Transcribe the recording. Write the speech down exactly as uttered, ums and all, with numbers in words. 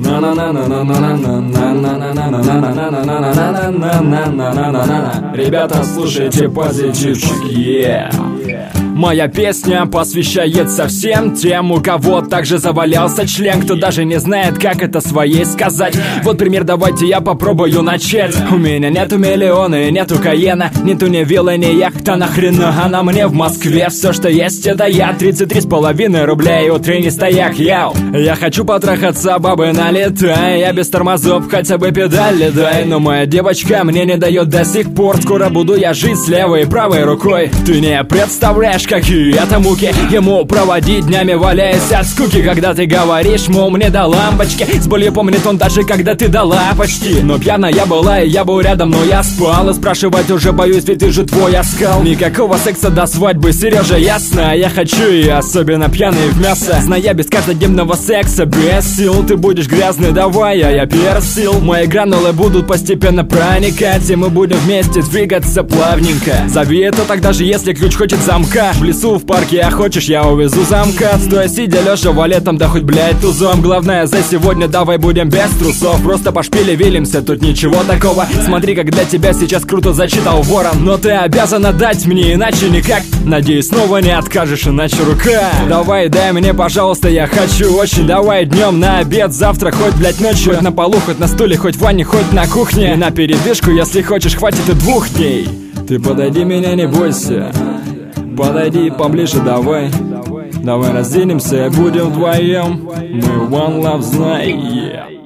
Ребята, слушайте позитивчик, yeah. Моя песня посвящается всем тем, у кого также завалялся член, кто даже не знает, как это своей сказать. Вот пример, давайте я попробую начать. У меня нету миллиона и нету Каена, нету ни виллы, ни яхта, нахрена она мне в Москве? Все, что есть, это я. Тридцать три с половиной рублей, утренний стояк, яу. Я хочу потрахаться, бабы, налетай. Я без тормозов, хотя бы педали дай. Но моя девочка мне не дает до сих пор. Скоро буду я жить с левой и правой рукой. Ты не представляешь, какие это муки ему проводить днями, валяясь от скуки. Когда ты говоришь, мол, мне до лампочки, с болью помнит он даже, когда ты дала почти. Но пьяная я была, и я был рядом, но я спал. И спрашивать уже боюсь, ведь ты же твой оскал. Никакого секса до свадьбы, Сережа, ясно. Я хочу, и особенно пьяный в мясо. Зная без каждодневного секса, без сил. Ты будешь грязный, давай, а я персил. Мои гранулы будут постепенно проникать, и мы будем вместе двигаться плавненько. Зови это так, даже если ключ хочет замка. В лесу, в парке, а хочешь, я увезу замка. Стоя, сидя, лежа валетом, да хоть, блядь, тузом. Главное за сегодня, давай будем без трусов. Просто по шпиле вилимся, тут ничего такого. Смотри, как для тебя сейчас круто зачитал ворон. Но ты обязана дать мне, иначе никак. Надеюсь, снова не откажешь, иначе рука. Давай, дай мне, пожалуйста, я хочу очень. Давай днем на обед, завтра, хоть, блядь, ночью. Хоть на полу, хоть на стуле, хоть в ванне, хоть на кухне. И на передышку, если хочешь, хватит и двух дней. Ты подойди, меня не бойся. Подойди поближе, давай. Давай разденемся и будем вдвоем. Мы one love, знай, yeah.